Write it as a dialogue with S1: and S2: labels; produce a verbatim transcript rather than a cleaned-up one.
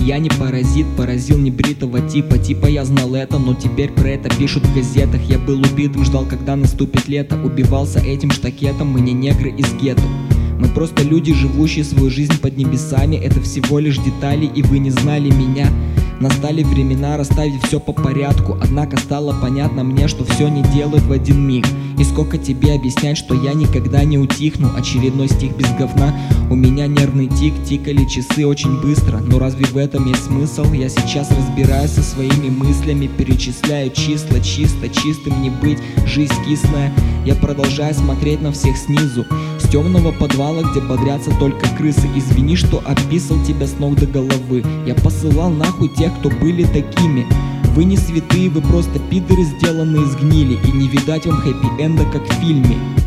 S1: Я не паразит, поразил небритого типа. Типа я знал это, но теперь про это пишут в газетах. Я был убитым, ждал, когда наступит лето. Убивался этим штакетом, мы не негры из гетто. Мы просто люди, живущие свою жизнь под небесами. Это всего лишь детали, и вы не знали меня. Настали времена расставить все по порядку. Однако стало понятно мне, что все не делают в один миг. И сколько тебе объяснять, что я никогда не утихну. Очередной стих без говна. У меня нервный тик, тикали часы очень быстро. Но разве в этом есть смысл? Я сейчас разбираюсь со своими мыслями. Перечисляю числа, чисто, чистым не быть. Жизнь кислая. Я продолжаю смотреть на всех снизу. С темного подвала, где бодрятся только крысы. Извини, что описал тебя с ног до головы. Я посылал нахуй тех, кто были такими. Вы не святые, вы просто пидоры, сделанные из гнили. И не видать вам хэппи-энда, как в фильме.